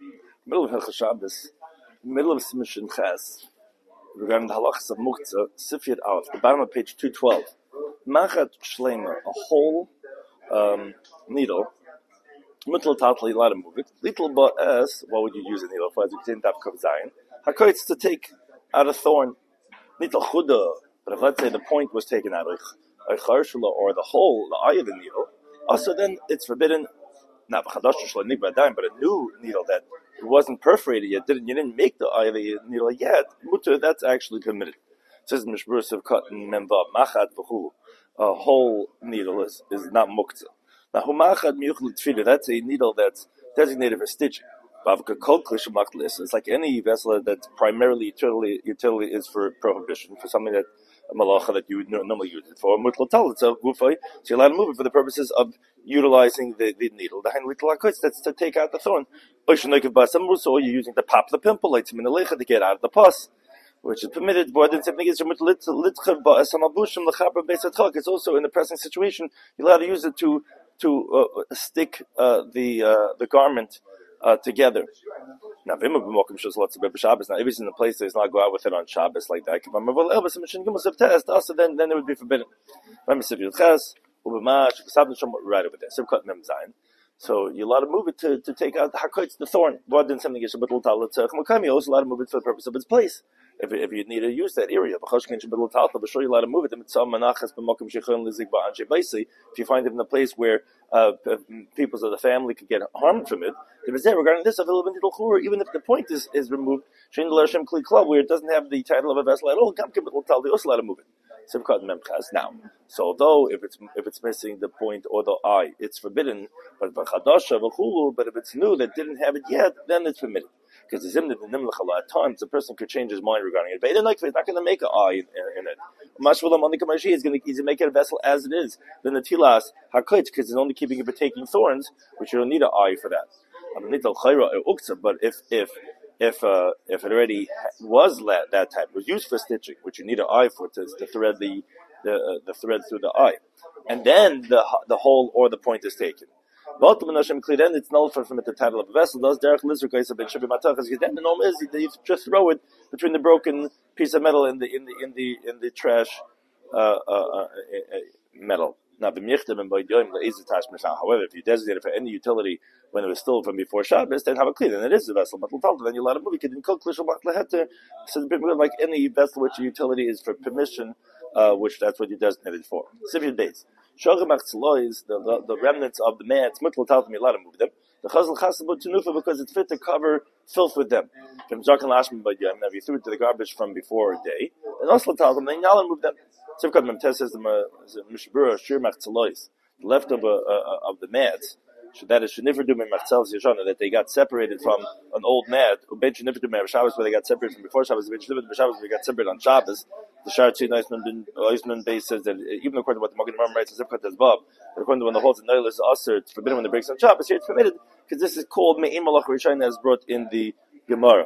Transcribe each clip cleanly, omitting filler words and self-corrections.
Middle of Hilchos Shabbos, middle of Simishin Ches, regarding the halachas of Muktzah, Sifyat Aleph, the bottom of page 212. Machat Shleima, a whole needle. Mittel Tatli, you let him move it. Little but as, what would you use a needle for? As you can tap Kav Zayin. Hakoitz to take out a thorn. Little Chuda, but if let's say the point was taken out, a Charshula, or the whole, the eye of the needle, also then it's forbidden. Not but a new needle that it wasn't perforated yet, you didn't make the eye of the needle yet, mutter, that's actually permitted. It says Mishburus of cotton memba machat v'hu, a whole needle is not muktzah. Now humachat miyuchel tefillah, that's a needle that's designated for stitching. It's like any vessel that primarily utility is for prohibition, for something that a malacha that you would normally use it for. So you're allowed to move it for the purposes of utilizing the needle. That's to take out the thorn. Or you're using to pop the pimple, like to get out of the pus, which is permitted. It's also in the pressing situation, you're allowed to use it to stick the garment together. Now, if it's in a place that is not go out with it on Shabbos like that, also then it would be forbidden. Right over there. So you're allowed to move it to take out the thorn. You're also allowed to move it for the purpose of its place. If you need to use that area, you're allowed to move it. If you find it in a place where people of the family could get harmed from it, regarding this, even if the point is removed, where it doesn't have the title of a vessel at all, you're also allowed to move it. Now, so although if it's missing the point or the eye, it's forbidden. But if it's new that didn't have it yet, then it's permitted. Because at times a person could change his mind regarding it. But it's not going to make an eye in it. He's going to make it a vessel as it is. Then the tilas hakot, because it's only keeping it for taking thorns, which you don't need an eye for that. But if it already was that type, was used for stitching, which you need an eye for to thread the thread through the eye, and then the hole or the point is taken. Then it's nullified from it the title of a vessel. Then the norm is that you just throw it between the broken piece of metal in the trash metal. However, if you designate it for any utility when it was still from before Shabbos, then have a clean, and it is a vessel. Then you let it move. You can cook like any vessel which the utility is for permission, which that's what you designated for. Sivir dates. The remnants of the mats, you're allowed to move them. The chazal chasabut tenufa because it's fit to cover filth with them. If you threw it to the garbage from before a day, and also tell them, then you're allowed to move them. Says the leftover of the mats, that is that they got separated from an old mat, where they got separated from before Shabbos, where they got separated on Shabbos. The Shartzi Eisman base says that even according to what the Magen Avraham writes in Zivkat Ezbab, according to when the whole Noel is Aser, it's forbidden when it breaks on Shabbos. Here it's permitted because this is called Me'im Malach Rishayna as brought in the Gemara.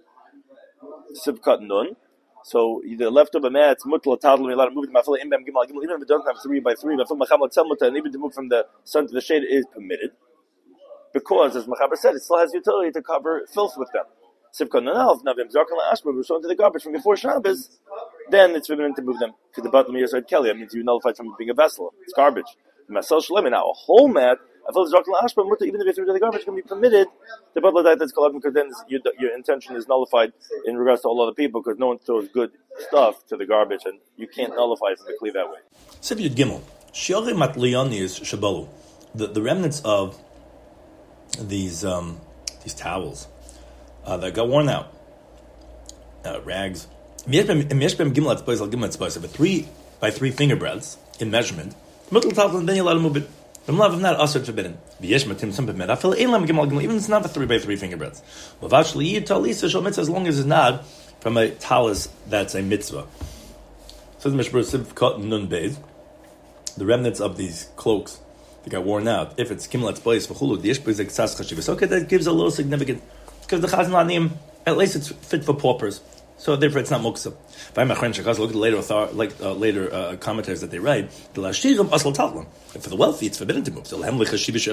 Zivkat Nun. So the leftover mats, mutla tadl, you're allowed to move them. Even if it doesn't have 3 by 3, and even to move from the sun to the shade is permitted, because as Machaber said, it still has utility to cover filth with them. Sivkot Nanalf, Navim Zarkal Ashba, we're shown to the garbage from before Shabbos, then it's forbidden to move them to the bottom of your side Kelly. That means you nullified from being a vessel. It's garbage. Now, a whole mat, even if you threw to the garbage, can be permitted. The butler died that's called because then your intention is nullified in regards to all other people because no one throws good stuff to the garbage and you can't nullify from the cleave that way. Sivir Gimel. Shiori Matlioni is Shabalu. The remnants of these towels that got worn out, rags. If a 3 by 3 finger breadths in measurement, then you're allowed to move it. From love of not also forbidden. Even it's not a 3 by 3 finger breadths. As long as it's not from a talis that's a mitzvah. Says the the remnants of these cloaks that got worn out, if it's kimlat's place for chulu, okay, that gives a little significance because the Chazan Anim, at least it's fit for paupers. So therefore, it's not muksa. Look at the later commentaries that they write. For the wealthy, it's forbidden to move. For them,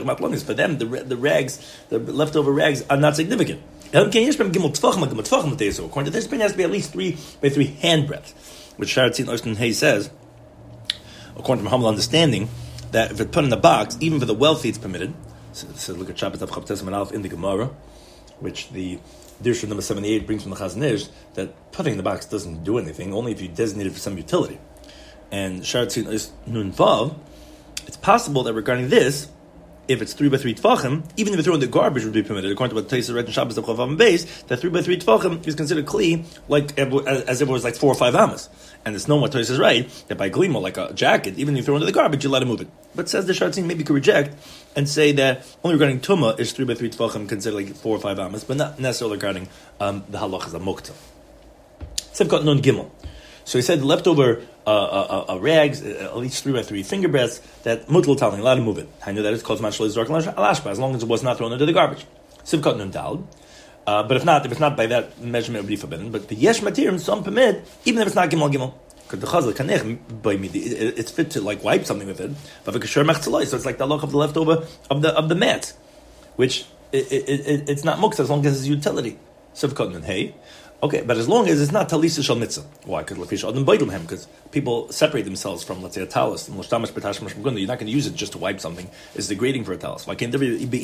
the rags, the leftover rags, are not significant. According to this, it has to be at least 3 by 3 handbreadths, which Sharatzin Osten Hay says, according to Muhammad understanding, that if it's put in a box, even for the wealthy, it's permitted. So look at Shabbat of Chavtes Manalf in the Gemara, which the Dirshu number 78 brings from the Chazon Ish, that putting in the box doesn't do anything, only if you designate it for some utility. And Sharatzin is Nun Vav, it's possible that regarding this, if it's 3 by 3 tefachim, even if you throw in the garbage, would be permitted. According to what Taisa read in Shabbos of Chavav and Beis, that 3 by 3 tefachim is considered kli, as if it was like 4 or 5 amas. And it's known what Taisa is right, that by glimo, like a jacket, even if you throw into the garbage, you let it move it. But says the Sharatzin, maybe you could reject and say that only regarding Tumah is 3 by 3 tefachim considered like 4 or 5 amas, but not necessarily regarding the halachas of mukta. Sivkot Nun Gimel. So he said the leftover rags, at least 3 by 3 finger breadths, that mutal taling, allowed to move it. I knew that it's called mashal zark alashba, as long as it was not thrown into the garbage. Sivkot nun dal. But if it's not by that measurement, it would be forbidden. But the yesh matirim, some permit, even if it's not gimel. Because the chazal kanech by me, it's fit to like wipe something with it. But so it's like the look of the leftover of the mat, which it's not muksa as long as it's utility. Sivkot nun hey. Okay, but as long as it's not talisa shal mitzvah. Why? Because people separate themselves from, let's say, a talis. You're not going to use it just to wipe something. It's degrading for a talis. Why can't there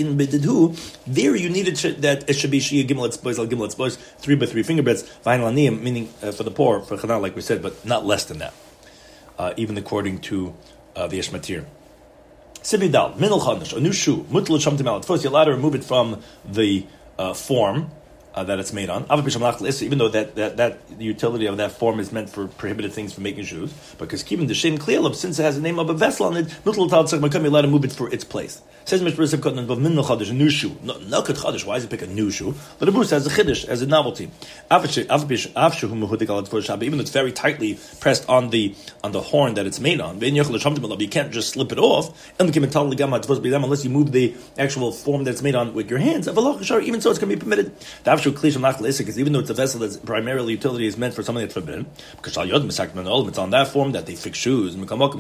you needed that it should be shia gimel etzbois 3 by 3 finger breadths, meaning for the poor, for chanal, like we said, but not less than that. Even according to the Yeshmatir. Sibidal, minul chadash, a new shoe, mutal shamtim al. First, you're allowed to remove it from the form that it's made on, even though that the utility of that form is meant for prohibited things for making shoes, because keeping the shem kliyalab, since it has the name of a vessel on it, you're allowed to move it for its place. Says Mishra a new shoe. No chadash. Why does it pick a new shoe? The Rebbe says a chiddush, as a novelty. Even though it's very tightly pressed on the horn that it's made on, you can't just slip it off unless you move the actual form that it's made on with your hands. Even so, it's going to be permitted. Because even though it's a vessel that's primarily utility is meant for something that's forbidden, because it's on that form that they fix shoes,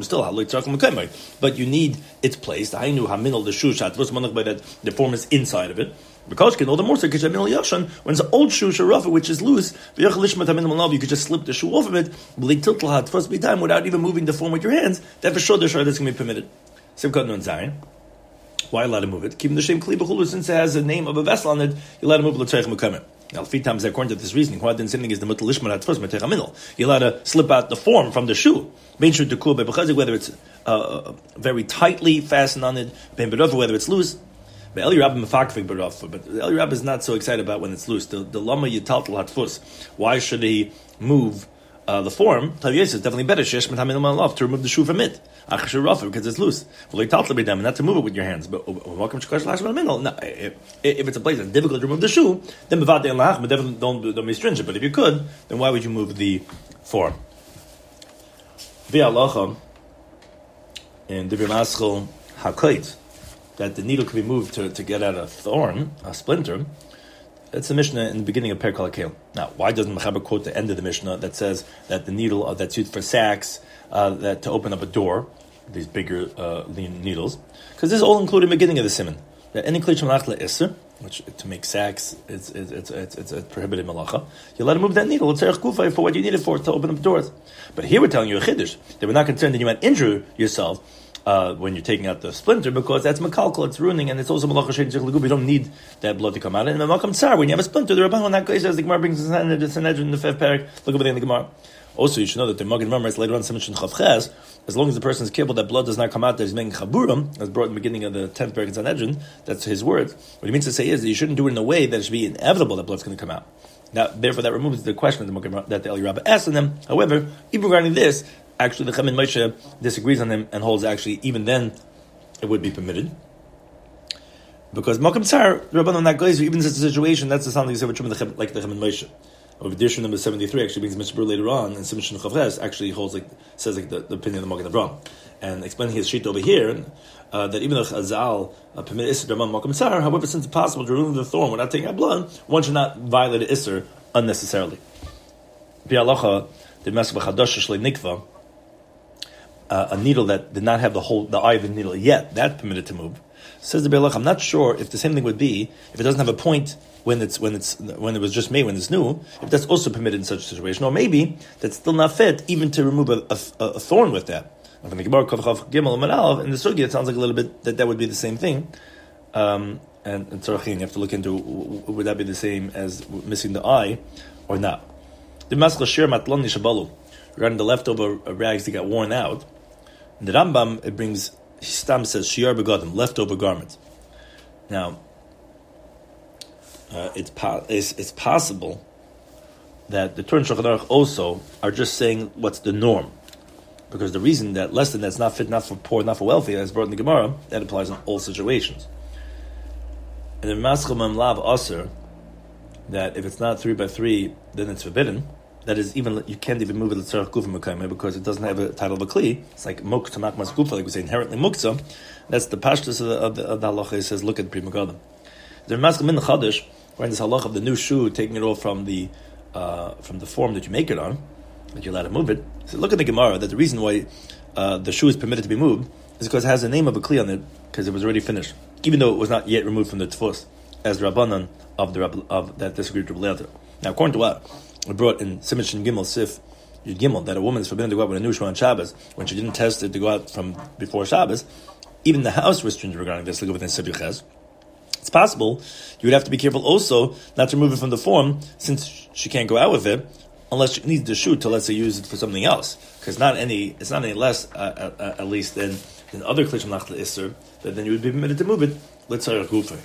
but you need its place. The shoe shot by that the form is inside of it. Because all the more so when it's an old shoe sharafa which is loose, you could just slip the shoe off of it without even moving the form with your hands. That for sure that's going to be permitted. Why allowed to move it? Keeping the same kli, since it has the name of a vessel on it, you allowed to move it. Now, 3 times according to this reasoning, why didn't something is the mutal lishman at first you're allowed to slip out the form from the shoe. Whether it's very tightly fastened on it, whether it's loose. But Eli Rab is not so excited about when it's loose. The lama yitaltal hatfus. Why should he move the form? Tav is definitely better to remove the shoe from it. Because it's loose. Not to move it with your hands. But if it's a place that's difficult to remove the shoe, then don't be stringent. But if you could, then why would you move the form? In Divir Maschel Hakait, that the needle can be moved to get at a thorn, a splinter. It's a Mishnah in the beginning of Perek HaKel. Now, why doesn't Mechaber quote the end of the Mishnah that says that the needle that's used for sacks, that to open up a door, these bigger needles? Because this is all included in the beginning of the Siman. That any kli shemalach le'isr, which to make sacks, it's a prohibited malacha. You let him move that needle. It's erech kufa for what you need it for, to open up doors. But here we're telling you a chiddush that we're not concerned that you might injure yourself when you're taking out the splinter, because that's makalkal, it's ruining, and it's also malacha shein tzich legub. You don't need that blood to come out. And in makam tsar, when you have a splinter, the Rabban not goes as the Gemara brings the Sanhedrin in the fifth parak. Look over there in the Gemara. Also, you should know that the Magen Mamre later on Simon Chav Ches, as long as the person is careful that blood does not come out, that he's making chaburim, as brought in the beginning of the 10th parak in Sanhedrin. That's his word. What he means to say is that you shouldn't do it in a way that it should be inevitable that blood's going to come out. Now, therefore, that removes the question that the Eli Rabba asked in them. However, even regarding this, actually, the Chamin Moshe disagrees on him and holds actually even then it would be permitted. Because Makam Tsar, Rabbanon not goes, even in such a situation, that's the sound like the Chamin Moshe. Of edition number 73 actually brings Mishbur later on, and Simon Chavres actually holds says the opinion of the Magen Avraham, and explaining his sheet over here that even though Chazal permitted Isser Draman Makam Tsar, however, since it's possible to remove the thorn without taking out blood, one should not violate an Isser unnecessarily. Bi'alacha, the Masech B'Chadasha Shlei Nikva, a needle that did not have the eye of the needle yet, that's permitted to move. Says the Bi'alacha, I'm not sure if the same thing would be if it doesn't have a point when it was just made, when it's new, if that's also permitted in such a situation, or maybe that's still not fit even to remove a thorn with that. And from the Gemara Kavchav Gimel Amarav in the Sugi, it sounds like a little bit that would be the same thing. And Tzorachin, you have to look into would that be the same as missing the eye or not. The Maskal Shir Matlon Nishabalu, regarding the leftover rags that got worn out. In the Rambam, it brings Stam says Shiar Begadim, leftover garments. Now, it's possible that the Torah and Shulchan Aruch also are just saying what's the norm, because the reason that less than that's not fit, not for poor, not for wealthy, as brought in the Gemara, that applies in all situations. And the Maschel Mamlav Aser, that if it's not 3x3, then it's forbidden. That is, even you can't even move it l'tzarech gufa mekayme because it doesn't have a title of a kli. It's like mukta makmas gufa, like we say inherently mukta. That's the pashtus of the halacha. It says, look at Pri Megadim. The Maskal Min Chadash, where in this halacha of the new shoe, taking it off from the form that you make it on, that you're allowed to move it. So look at the Gemara that the reason why the shoe is permitted to be moved is because it has the name of a kli on it because it was already finished, even though it was not yet removed from the tfus, as the Rabbanan of that disagreed with Rabbi Lezer. Now, according to what we brought in Simon Shin Gimel Sif Yud Gimel, that a woman is forbidden to go out with a new shoe on Shabbos when she didn't test it to go out from before Shabbos. Even the house restrictions regarding this, like within Sif Yuches. It's possible you would have to be careful also not to remove it from the form, since she can't go out with it unless she needs the shoe to, let's say, use it for something else. Because it's not any less, at least, than other klishim nachla isser, that then you would be permitted to move it. Let's say gufa.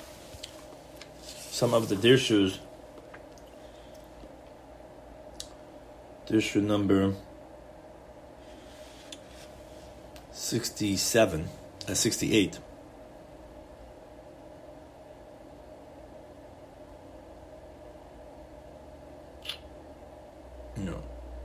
Some of the deer shoes. Dirshu number 68. No.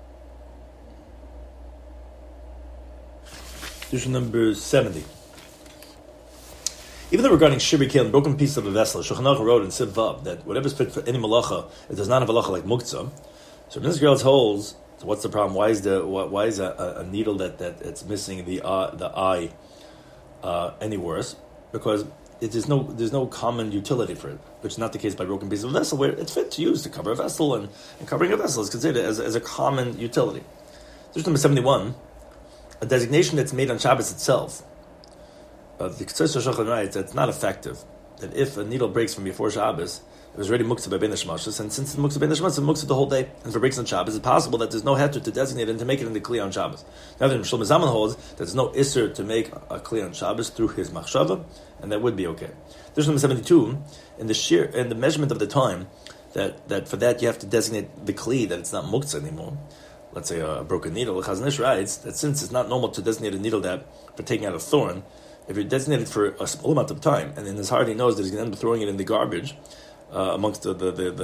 Dirshu number 70. Even though regarding shibri kale, broken piece of a vessel, Shulchan Aruch wrote in Siv Vav that whatever is fit for any malacha, it does not have a halacha like muktzah. So in this girl's holes, so what's the problem? Why is a needle that it's missing the eye any worse? Because there's no common utility for it, which is not the case by broken piece of a vessel, where it's fit to use to cover a vessel, and covering a vessel is considered as a common utility. There's number 71, a designation that's made on Shabbos itself. The Ketzos Shulchan writes that it's not effective. That if a needle breaks from before Shabbos, it was already muktzah by ben hashmashas, and since it's muktzah by ben hashmashas, it's muktzah the whole day. And if it breaks on Shabbos, it's possible that there's no heter to designate it and to make it into kli on Shabbos. Now, the Shlomo Zalman holds that there's no isser to make a kli on Shabbos through his machshava, and that would be okay. There's number 72 in the measurement of the time that for that you have to designate the kli that it's not muktzah anymore. Let's say a broken needle. The Chazon Ish writes that since it's not normal to designate a needle that for taking out a thorn, if you designate it for a small amount of time, and in his heart he knows that he's going to end up throwing it in the garbage. Amongst the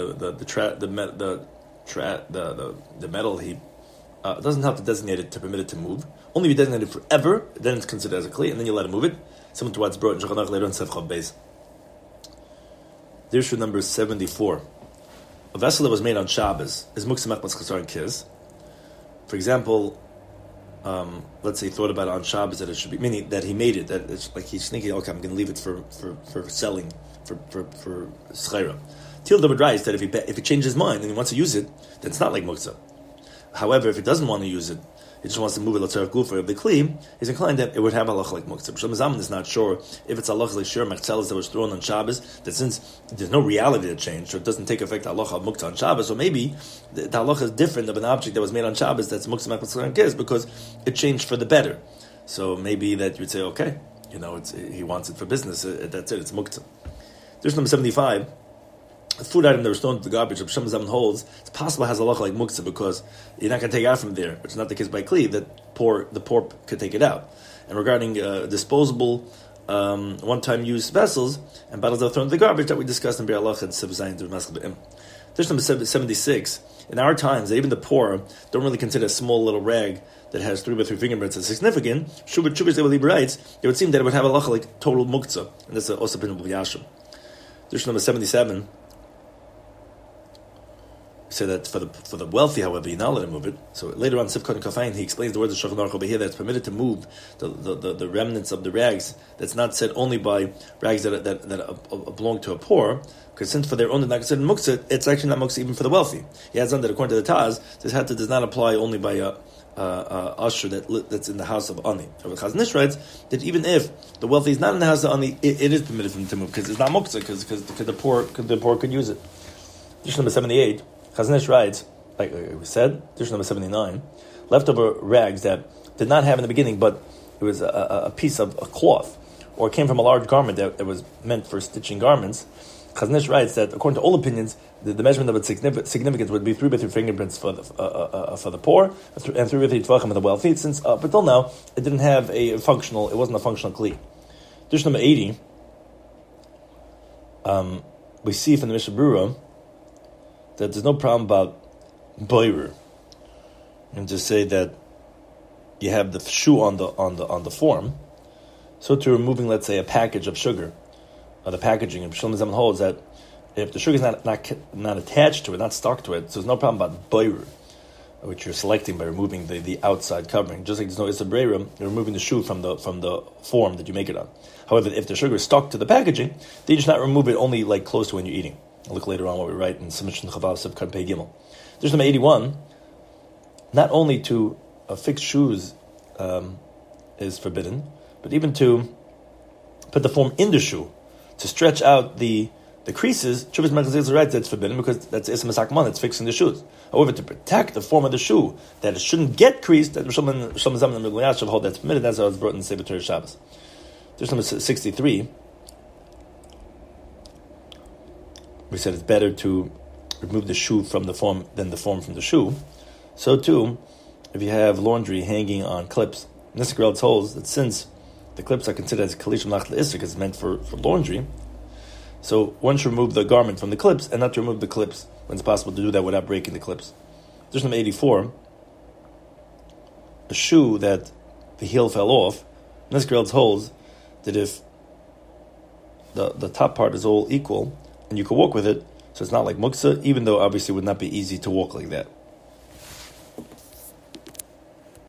metal heap, it doesn't have to designate it to permit it to move. Only if you designate it forever, then it's considered as a kli, and then you let it move it. Similar to what's brought in Shulchan Aruch later on Sef Chav Beis. Dirshu number 74. A vessel that was made on Shabbos is muktzah machmas chasar and kiz. For example, let's say he thought about it on Shabbos that it should be, meaning that he made it, that it's like he's thinking, okay, I'm going to leave it for selling. For schayra. Til David writes that if he changes his mind and he wants to use it, then it's not like muktzah. However, if he doesn't want to use it, he just wants to move it l'tzarech gufa of the kli, he's inclined that it would have halacha like muktzah. Shlomo Zalman is not sure if it's halacha like shir machzelas that was thrown on Shabbos, that since there's no reality that changed, so it doesn't take effect halacha of muktzah on Shabbos, so maybe the halacha is different of an object that was made on Shabbos that's muktzah machmas kiz because it changed for the better. So maybe that you would say, okay, he wants it for business, that's it, it's muktzah. There's number 75. A food item that was thrown into the garbage, Shlomo Zalman holds, it's possible it has a halacha like muktzah because you're not going to take it out from there. It's not the case by kli that the poor could take it out. And regarding disposable, one-time use vessels and bottles that are thrown into the garbage that we discussed in Be'er Halacha and Sib Zayin Maskal Be'im. There's number 76. In our times, even the poor don't really consider a small little rag that has 3x3 fingerprints as significant. Shubit Zebeli writes, it would seem that it would have a halacha like total muktzah, and that's also been of Yashim. There's number 77. say that for the wealthy, however, you're not allowed to move it. So later on, Sivkot and Kafain, he explains the words of Shulchan Aruch over here that it's permitted to move the remnants of the rags. That's not said only by rags that belong to a poor, because since for their own they're not considered muktzah, it's actually not muktzah even for the wealthy. He adds on that according to the Taz, this hatta does not apply only by usher that's in the house of Ani. So Chazon Ish writes that even if the wealthy is not in the house of Ani, it is permitted for him to move because it's not muktzah, because the poor could use it. Dish number 78, Chazon Ish writes, like we said, dish number 79, leftover rags that did not have in the beginning, but it was a piece of a cloth, or it came from a large garment that was meant for stitching garments. Chazon Ish writes that according to all opinions, the measurement of its significance would be 3 by 3 fingerprints for the poor and 3 by 3 tvachim for the wealthy. Since up until now, it didn't have it wasn't a functional kli. Dish number 80, we see from the Mishnah Berurah that there's no problem about boirer, and to say that you have the shoe on the form. So to removing, let's say, a package of sugar, the packaging, and Shlomo Zalman holds that if the sugar is not attached to it, not stuck to it, so there's no problem about boirer, which you're selecting by removing the outside covering. Just like there's no issa b'reira, you're removing the shoe from the form that you make it on. However, if the sugar is stuck to the packaging, then you just not remove it only like close to when you're eating. I'll look later on what we write in Submission Chavav Sivkot Pei Gimel. There's number 81. Not only to fix shoes is forbidden, but even to put the form in the shoe, to stretch out the creases. Chuvas Mechazil writes that's forbidden because that's Isam Sakman, it's fixing the shoes. However, to protect the form of the shoe, that it shouldn't get creased, that Shlomo Zalman and Rabbi Yashav hold that's permitted. That's how it's brought in Sefer Torah Shabbos. There's number 63. We said it's better to remove the shoe from the form than the form from the shoe. So too, if you have laundry hanging on clips, Nisrael holds that since the clips are considered as Kalish Mach L'Isra because it's meant for laundry, so one should remove the garment from the clips and not to remove the clips when it's possible to do that without breaking the clips. There's number 84. A shoe that the heel fell off, Nisrael holds that if the top part is all equal, and you can walk with it, so it's not like muktzah, even though obviously it would not be easy to walk like that.